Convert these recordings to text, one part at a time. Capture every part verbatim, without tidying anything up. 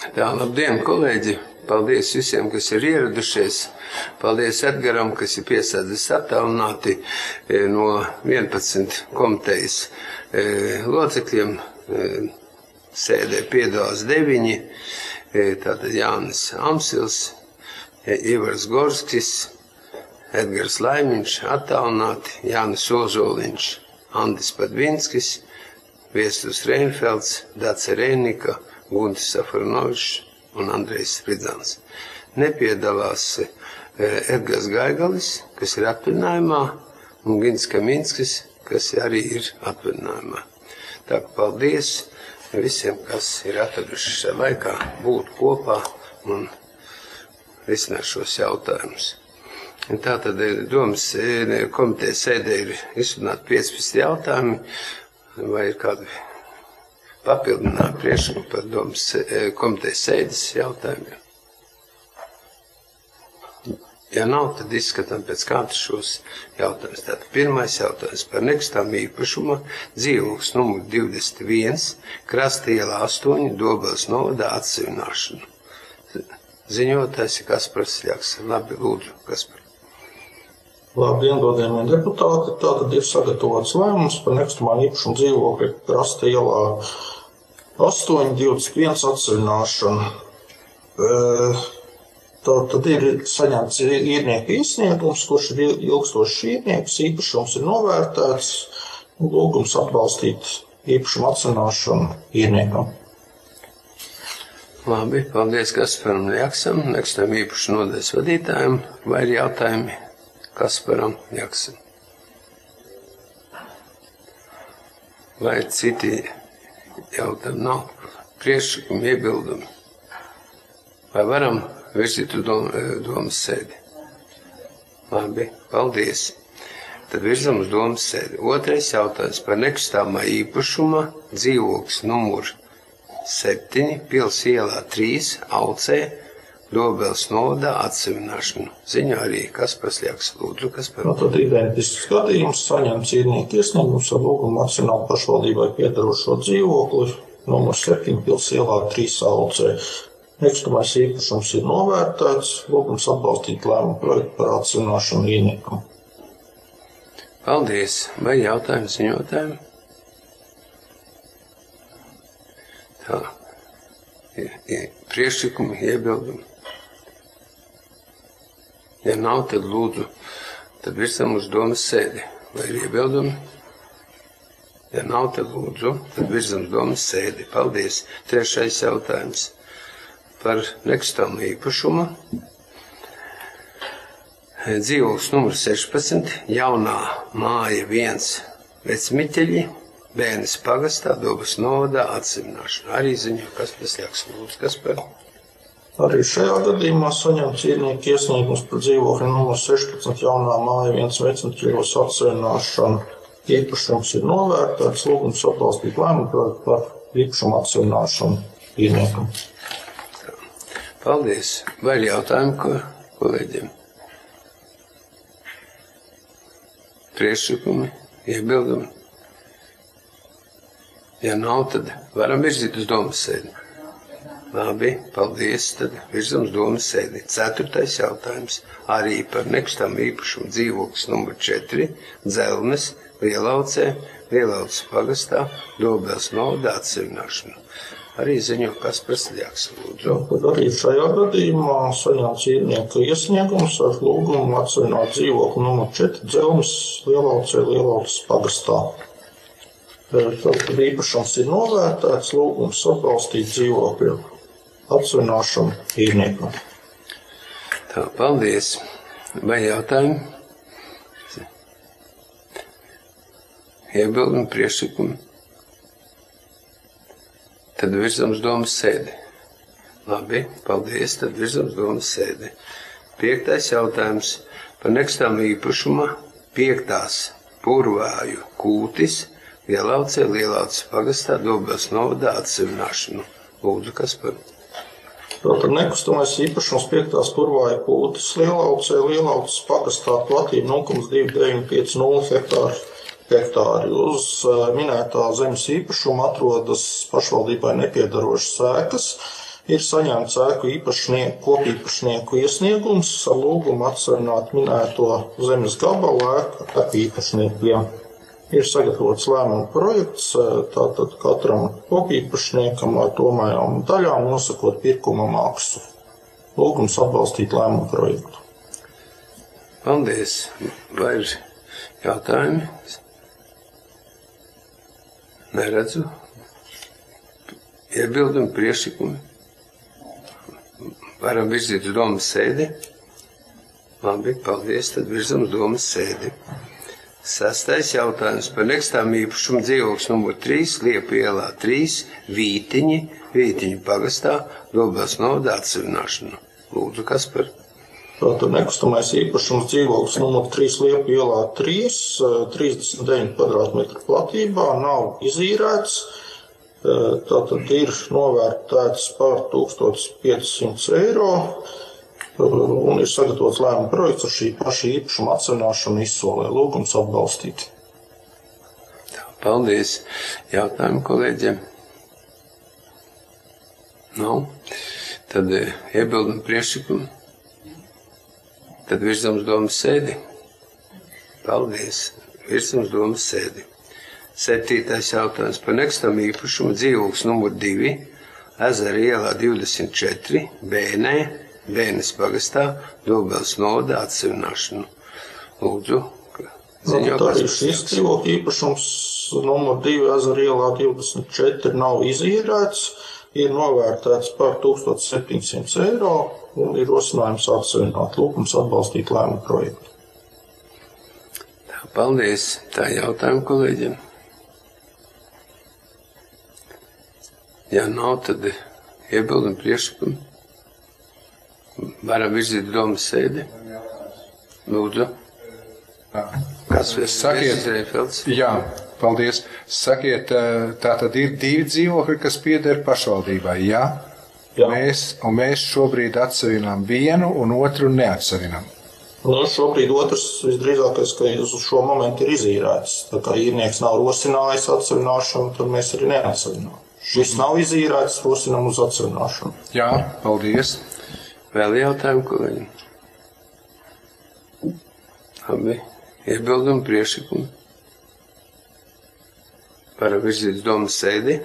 Tā, labdien, kolēģi! Paldies visiem, kas ir ieradušies. Paldies Edgaram, kas ir piesādzis attālināti no vienpadsmit komitejas locekļiem. Sēdē piedalās deviņi. Tātad Jānis Amsils, Ivars Gorskis, Edgars Laimiņš, attālināti, Jānis Ozoliņš, Andis Padvinskis, Viestus Reinfelds, Dace Reinika, Guntis Safronovičs un Andrejs Spridzans. Nepiedalās Edgars Gaigalis, kas ir atvaļinājumā, un Gins Kaminskis, kas arī ir atvaļinājumā. Tā kā paldies visiem, kas ir atraduši šajā laikā būt kopā un risināt šos jautājumus. Tātad domas komitejas sēdē ir izrunāti piecpadsmit jautājumi, vai ir kādi papildināt priekšlikumu par domas komitejas sēdes jautājumiem. Ja nav, tad izskatām pēc kārtas šos jautājumus. Tātad pirmais jautājums par nekustamā īpašuma dzīvoklis numur divdesmit viens, Krasta iela astoņi, Dobeles novadā atsevināšanu. Ziņotājs ir Kaspars Ļaks. Labi, lūdzu, Kaspar. Labdien, godējumie deputāti. Tātad ir sagatavots lēmums par nekustamā īpašuma dzīvokļa Krasta ielā astoņi, divdesmit viens atsevināšanu. Tātad ir saņemts īrnieka iesniegums, kurš ir ilgstošs īrnieks, īpašums ir novērtēts, lūgums atbalstīt īpašumu atsevināšanu īrniekam. Labi, paldies Kasparam Ļaksam, nekustamā īpašuma nodaļas vadītājiem, vai ir jautājumi Kasparam Ļaksam? Vai citi jautājumi nav? Priekšlikumi, iebildumi? Vai varam virzīt uz dom, domas sēdi? Labi, paldies. Tad virzam uz domas sēdi. Otrais jautājums par nekustamā īpašuma dzīvoklis numur septiņi, Pils ielā trīs, Alcē, Dobeles novadā atsevināšanu. Ziņo arī Kaspars Ļaks. Lūdzu, Kaspar. Tad identisks gadījums, saņemts īrnieka iesniegums ar lūgumu atsevināt pašvaldībai piedarošo dzīvokli numur septiņi, Pils ielā trīs, Alcē. Nekustamais īpašums ir novērtēts, lūgums atbalstīt lēmumu projektu par atsevināšanu īrniekam. Paldies. Vai jautājumi ziņotājiem? Tā. Priekšlikumi, iebildumi? Ja nav, tad lūdzu, tad virsam uz domas sēdi. Vai ir iebildumi? Ja nav, tad lūdzu, tad virsam uz domas sēdi. Paldies. Trešais jautājums par nekustamā īpašuma. Dzīvoklis numur sešpadsmit, Jaunā māja viens, Vecmiķeļi, Bēnes pagastā, Dobeles novadā atsevināšanu. Arī ziņo Kaspars Ļaks. Lūdzu, Kaspar. Arī šajā gadījumā saņemts īrnieka iesniegums par dzīvokļu numur sešpadsmit, Jaunā māja viens, Vecmiķeļos atsevināšanu. Īpašums ir novērtēts, lūgums atbalstīt lēmumu projektu par īpašumu atsevināšanu īrniekam. Paldies. Vai ir jautājumi ko, kolēģiem? Priekšlikumi, iebildumi? Ja nav, tad varam virzīt uz domas sēdi. Labi, paldies, tad virzam uz domas sēdi. Ceturtais jautājums arī par nekustamā īpašumu dzīvoklis numur četri, Dzelmes, Lielaucē, Lielauces pagastā, Dobeles novadā atsevināšanu. Arī ziņo Kaspars Ļaks. Lūdzu. Tad arī šajā gadījumā saņemts īrnieka iesniegums ar lūgumu atsevināt dzīvokli numur četri, Dzelmes, Lielaucē, Lielauces pagastā. Tad īpašums ir novērtēts, lūgums atbalstīt dzīvokļu atsevināšanu īrniekam. Tā, paldies. Vai jautājumi? Iebildumi, priekšlikumi? Tad virzam uz domas sēdi. Labi, paldies, tad virzam uz domas sēdi. Piektais jautājums par nekustamā īpašuma piektās Purvāju kūtis, Lielaucē, Lielauces pagastā, Dobeles novadā atsevināšanu. Lūdzu, Kaspar. Tātad nekustamais īpašums piektās Purvāju kūtis, Lielaucē, Lielauces pagastā, platība nulle komats divi deviņi pieci nulle hektāri. hektāri. Uz minētā zemes īpašuma atrodas pašvaldībai nepiedarošas ēkas, ir saņemts ēku īpašnieku, kopīpašnieku iesniegums ar lūgumu atsavināt minēto zemes gabalu ēku īpašniekiem. Ir sagatavots lēmuma projekts, tātad katram kopīpašniekam ar domājām daļām nosakot pirkuma maksu. Lūgums atbalstīt lēmuma projektu. Paldies. Vai ir jautājumi? Neredzu. Iebildumi, priekšlikumi. Varam virzīt uz domas sēdi. Labi, paldies, tad virzam uz domas sēdi. Sastais jautājums par nekustamo īpašumu dzīvoklis numur trīs, Liepu ielā trīs, Vītiņi, Vītiņu pagastā, Dobels novada atsevināšanu. Lūdzu, kas par? Tātad nekustamais īpašums dzīvoklis numur trīs, Liepu ielā trīs, trīsdesmit deviņi kvadrātmetru platībā, nav izīrēts. Tātad ir novērtēts par tūkstoš piecsimt eiro un ir sagatavots lēmuma projekts ar šī paša īpašuma atsevināšanu izsolē. Lūgums atbalstīt. Paldies. Jautājumu kolēģiem? Nav. Tad iebildumi, priekšlikumi. Tad virzam uz domas sēdi. Paldies. Virzam uz domas sēdi. Septītais jautājums par nekustamo īpašumu dzīvoklis numur divi, Ezera ielā divdesmit četri, Bēnē, Bēnes pagastā, Dobels novada atsevināšanu. Lūdzu, ziņo, kas par šis dzīvokļu īpašums numur divi, Ezera ielā divdesmit četri nav izīrēts, ir novērtēts par tūkstoš septiņsimt eiro un ir rosinājums atsevināt. Lūgums atbalstīt lēmumu projektu. Tā, paldies. Tā jautājumu kolēģiem. Ja nav, tad iebildumi, priekšlikumi. Varam virzīt domas sēdi. Lūdzu. Kas Sakiet, jā, paldies. Sakiet, tā tad ir divi dzīvokļi, kas pieder pašvaldībai, jā? Jā. Mēs, un mēs šobrīd atsevinām vienu un otru neatsevinām. Nu, šobrīd otrs visdrīzākais, ka uz šo momentu ir izīrēts. Tā kā īrnieks nav rosinājis atsevināšanu, tad mēs arī neatsevinām. Šis nav izīrēts, rosinām uz atsevināšanu. Jā, paldies. Vēl jautājumu kolēģi? Labi. Iebildumi, priekšlikumi. Varam virzīt uz domas sēdi.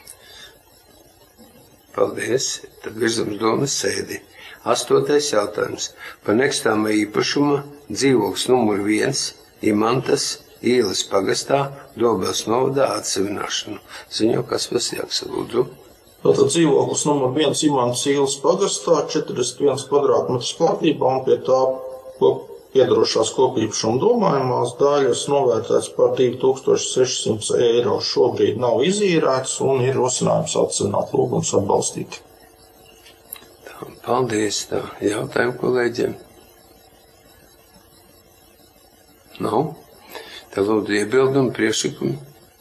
Paldies. Tad virzam uz domas sēdi. Astotais jautājums par nekustamā īpašuma dzīvoklis numur viens, Imantas ielas pagastā, Dobels novadā atsevināšanu. Ziņo, kas vēl jāksaka, lūdzu. Tātad dzīvoklis numur viens Imantas ielas pagastā, četrdesmit viens kvadrātmetrs platībā un pie tā piedarošās kopīpašuma domājumās daļas novērtēts par divi tūkstoši sešsimt eiro. Šobrīd nav izīrēts un ir rosinājums atsevināt. Lūgums atbalstīt. Tā, paldies. Tā, jautājumu kolēģiem? Nav. Tad lūdzu iebildumi, priekšlikumi.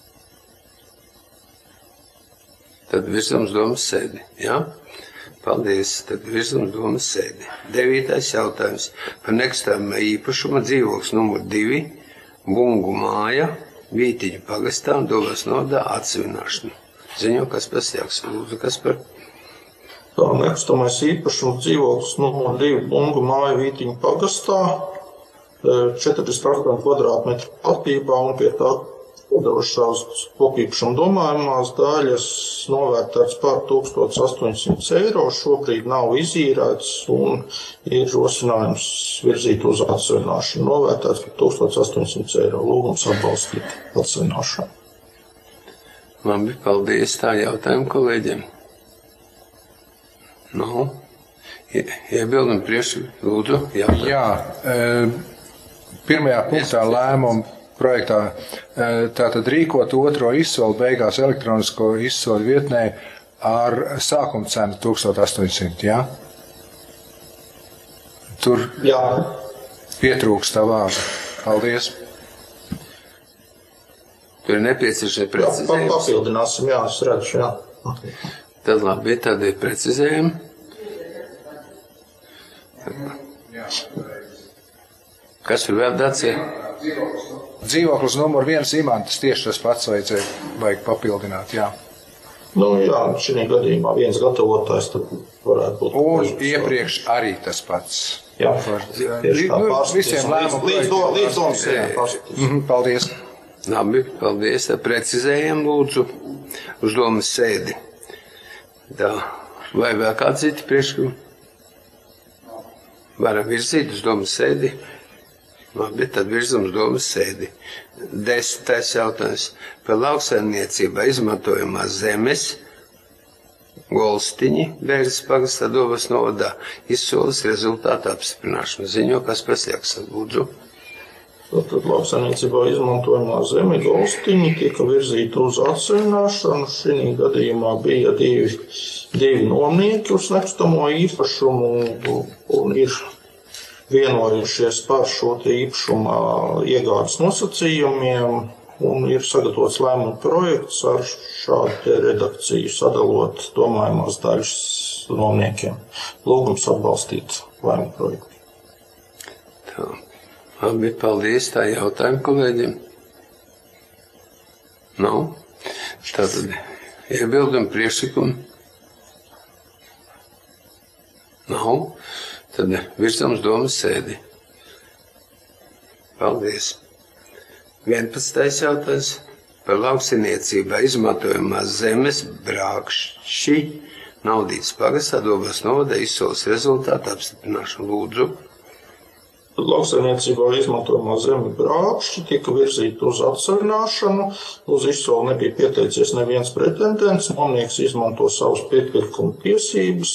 Tad virzam uz domas sēdi. Jā? Paldies. Tad virzam uz domas sēdi. Devītais jautājums par nekustamā īpašuma dzīvoklis numur divi, Bungu māja, Vītiņu pagastā un Dobels novadā atsevināšanu. Ziņo, kas pēc jāksaka, lūdzu, kas par? Tā nekustamais īpašums dzīvoklis numur divi, Bungu māja, Vītiņu pagastā, četrdesmit astoņi kvadrātmetru platībā un pie tā piedarošās kopīpašuma domājumās daļas novērtēts par tūkstoš astoņsimt eiro. Šobrīd nav izīrēts un ir rosinājums virzīt uz atsevināšanu. Novērtēts par tūkstoš astoņsimt eiro. Lūgums atbalstīt atsevināšanu. Labi, paldies. Tā jautājumu kolēģiem. Nav. Iebildumi priekšlikumi, lūdzu. Jautājumu. Jā, e, pirmajā punktā lēmuma projektā tātad rīkot otro izsoli beigās elektronisko izsoli vietnē ar sākuma cenu tūkstoš astoņsimt, jā? Tur Jā. pietrūkst tā vārda. Paldies. Tur ir nepieciešami Jā, precizējums. papildināsim, jā, es redzu, jā. Tad labi, tad ir precizējumi. Kas ir vēl Dacie? Dzīvoklis numur viens Imantas tieši tas pats vajadzēja, vajag papildināt, jā. Nu, jā, šī gadījumā viens gatavotājs tad varētu būt. Un iepriekš arī tas pats. Jā, Var, tieši tā nu, pārskatīs. visiem lēmumu Līdz, līdz, do, līdz domas Jā, sēdē pārskatīs. Mhm, paldies. Labi, paldies. Tā precizējam lūdzu uz domas sēdi. Tā. Vai vēl kāds citi priekšlikumi? Varam virzīt uz domas sēdi. Labi, tad virzam uz domas sēdi. Desmitais jautājums. Par lauksaimniecībā izmantojamās zemes Golstiņi, Bērzes pagastā, Dobas novadā izsoles rezultātu apstiprināšanu. Ziņo, kas pasieks, lūdzu. Tātad lauksaimniecībā izmantojamā zeme Golstiņi tika virzīta uz atsevišķināšanu. Šī gadījumā bija divi, divi nomnieki uz nekustamo īpašumu un ir vienojušies par šo te īpašuma iegādes nosacījumiem un ir sagatavots lēmuma projekts ar šādu redakciju, sadalot domājumās daļas nomniekiem. Lūgums atbalstīt lēmuma projektu. Tā. Labi, paldies. Tā jautājuma kolēģiem. Nav. Tātad iebildumi, priekšlikumi. Nav. Tad virzam uz domas sēdi. Paldies. vienpadsmitais jautājums. Par lauksiniecībā izmantojamās zemes Brākšķi Naudītas pagastā, Dobas novadā izsoles rezultātu apstiprināšanu. Lūdzu. Lauksaimniecībā izmantojamā zeme Brākšķi tika virzīta uz atsevišķināšanu. Uz izsoli nebija pieteicies neviens pretendents. Nomnieks izmanto savas piepirkuma tiesības.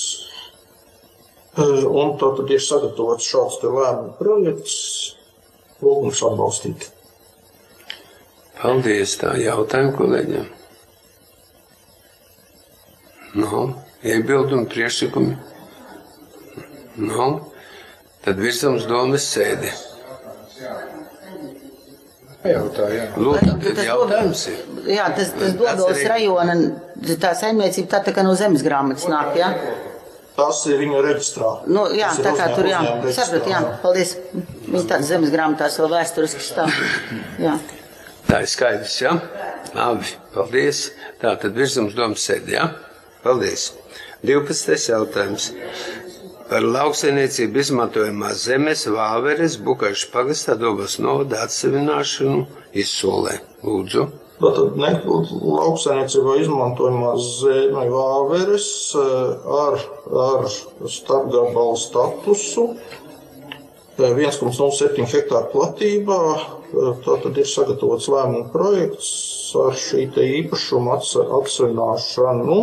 Un tātad ir sagatavots šāds te lēmuma projekts. Lūgums atbalstīt. Paldies. Tā jautājuma kolēģiem. Nav. Iebildumi, priekšlikumi. Nav. Tad virzam uz domas sēdi. Jautā, jā. Lūdzu, tad jautājums ir. Jā, tas, tas Dobeles rajona, tā saimniecība tā tā kā no zemes grāmatas nāk, jā? Tas ir viņa reģistrā. Nu, jā, Tas ir tā kā tur, jā. uzņēmuma reģistrā, Sapratu, jā, paldies. Viņa tāds zemes grāmatās vēl vēsturiski stāv. Jā. Tā ir skaidrs, jā? Labi, paldies. Tā, tad virzam uz domas sēdi, jā? Paldies. divpadsmitais jautājums. Par lauksaimniecību izmantojamās zemes Vāveres Bukaļšu pagastā, Dobas novadā atsevišķināšanu izsolē. Lūdzu. Tātad ne, lauksaimniecībā izmantojamā zeme Vāveres ar, ar starpgabalu statusu viens komats nulle septiņi hektāru platībā. Tātad ir sagatavots lēmuma projekts ar šī te īpašuma atsevišķināšanu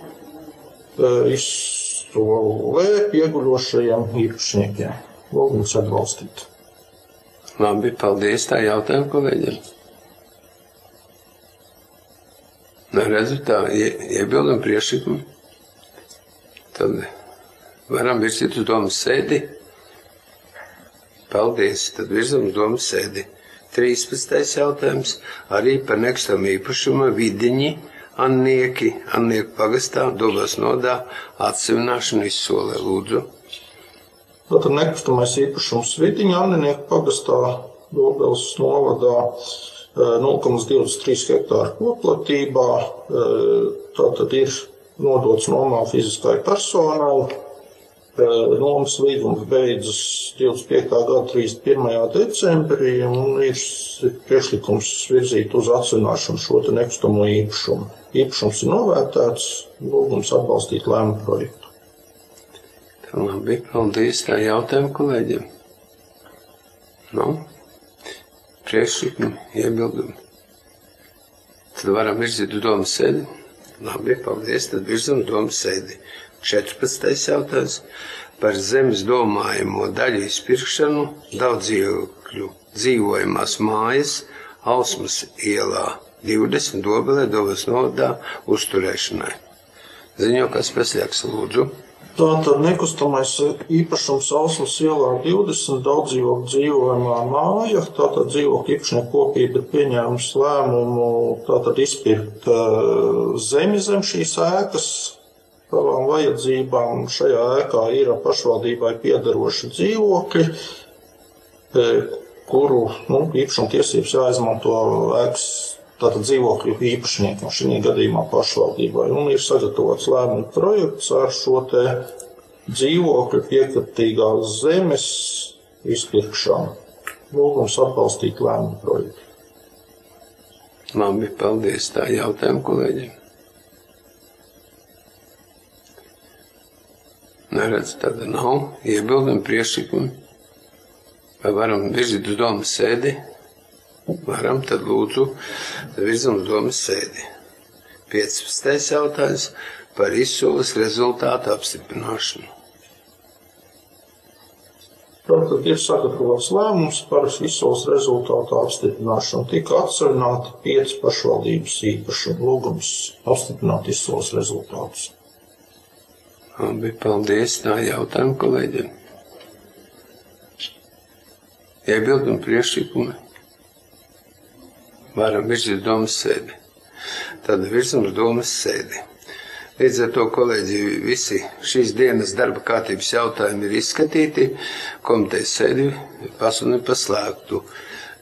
izsolē pieguļošajiem īpašniekiem. Lūgums atbalstīt. Labi, paldies. Tā jautājuma kolēģiem. Neredzu tā, iebildumi, priekšlikumi. Tad varam virzīt uz domas sēdi. Paldies. Tad virzam uz domas sēdi. trīspadsmitais jautājums. Arī par nekustamo īpašumu Vidiņi Annieki, Annieku pagastā, Dobas novadā atsevišķināšanu izsolē. Lūdzu. Tātad nekustamais īpašums Vidiņi Annieku pagastā, Dobeles novadā nulle komats divdesmit trīs hektāru koplatībā. Tātad ir nodots nomā fiziskai personai. Nomas līgums beidzas divdesmit piektā gada trīsdesmit pirmajā decembrī un ir priekšlikums virzīt uz atsevišķināšanu šo te nekustamo īpašumu. Īpašums ir novērtēts, lūgums atbalstīt lēmuma projektu. Tā labi, paldies. Tā jautājuma kolēģiem. Nav. Priekšlikumi, iebildumi. Tad varam virzīt uz domas sēdi. Labi, paldies. Tad virzam uz domas sēdi. četrpadsmitais jautājums. Par zemes domājamo daļu izpirkšanu daudz dzīvokļu dzīvojamās mājas Ausmas ielā divdesmit Dobelē, Dobas novadā uzturēšanai. Ziņo, kas paslieks, lūdzu. Tātad nekustamais īpašums Ausmas ielā divdesmit daudz dzīvokļu dzīvojamā māja. Tātad dzīvokļu īpašnieku kopība ir pieņēmusi lēmumu tātad izpirkt uh, zemi zem šīs ēkas savām vajadzībām. Šajā ēkā ir pašvaldībai piederoši dzīvokļi, kuru nu, īpašuma tiesības jāizmanto ēkas tātad dzīvokļu īpašniekiem, šī gadījumā pašvaldībai, un ir sagatavots lēmuma projekts ar šo te dzīvokļu piekritīgās zemes izpirkšanu. Lūgums atbalstīt lēmuma projektu. Labi, paldies. Tā jautājumu kolēģiem. Neredz, tāda nav. Iebildumi, priekšlikumi. Vai varam virzīt uz domas sēdi? Varam, tad lūdzu, virzam uz domas sēdi. piecpadsmitais jautājums par izsoles rezultātu apstiprināšanu. Tātad ir sagatavots lēmums par izsoles rezultātu apstiprināšanu. Tika atseviļināti pieci pašvaldības īpašumi. Lūgums apstiprināt izsoles rezultātus. Labi, paldies. Tā jautājumu kolēģiem. Iebildumi, priekšlikumi. Varam virzīt domas sēdi. Tad virzam uz domas sēdi. Līdz ar to, kolēģi, visi šīs dienas darba kārtības jautājumi ir izskatīti. Komitejas sēdi pasludinu par slēgtu.